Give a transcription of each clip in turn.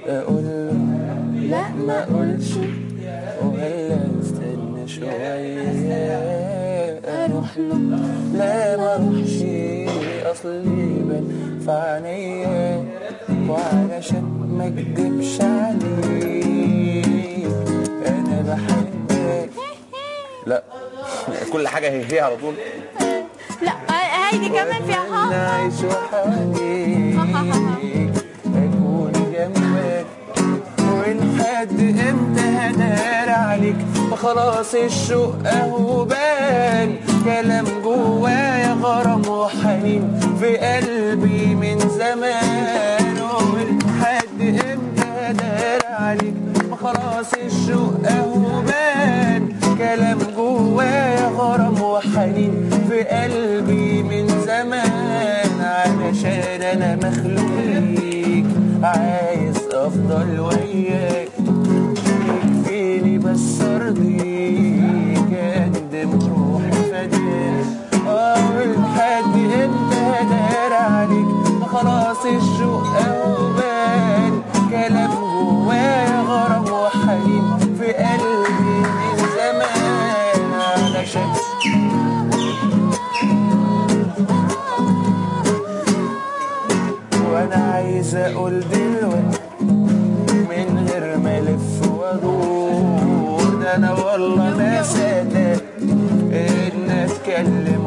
اقول له لا ما اقولش، ولا استنى شوية اروح له لا ما اروحش، اصلي بان في عينيا، وعلشان ما اكدبش عليك انا بحبك. لا كل حاجة هي على طول. لا هيدي كمان فيها ها. نعيش وحواليك اكون جنبك، ولحد امتى هدار عليك؟ فخلاص الشوق اهو بان، كلام جوايا غرام وحنين في قلبي من زمان، ولحد امتى هدار عليك؟ فخلاص الشوق اهو بان، كلام جوايا غرام وحنين في قلبي من زمان، علشان انا مخلوق ليك عايز افضل وياك، يكفيني بس ارضيك اقدم روحي فداك، لحد امتى دار عليك؟ خلاص الشوق اهو بان، كلام جوايا غرام وحنين في قلبي من زمان، علشان وانا عايز اقول دلوقتي من غير ما الف وادور، ده انا والله ما صدقت ان اتكلم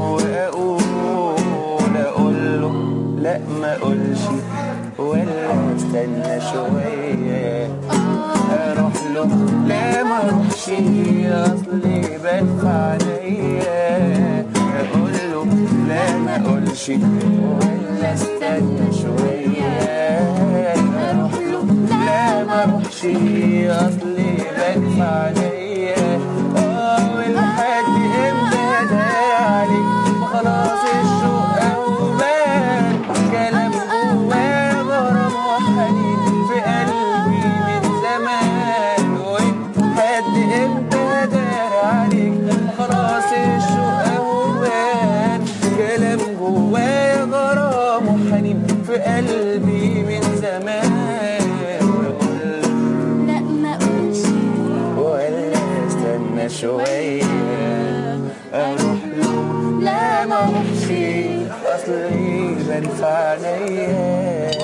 واقول له لا ما اقولش، ولا استنى شويه اروح له لا ما اروحش، اصلي بان في عينيا، اقول له لا ما اقولش، ولا استنى شويه اروح له لا ما اروحش، اصلي بان في عينيا، ولحد امتى هدار عليك؟ وخلاص الشوق اهو بان، كلام جوايا غرام وحنين في قلبي من زمان، ولحد امتى هدار عليك؟ وخلاص الشوق اهو بان، كلام جوايا غرام وحنين في قلبي من زمان، لا ما اقولش، ولا استنى شوية اروح له لا ما اروحش، اصلي بان في عينيا.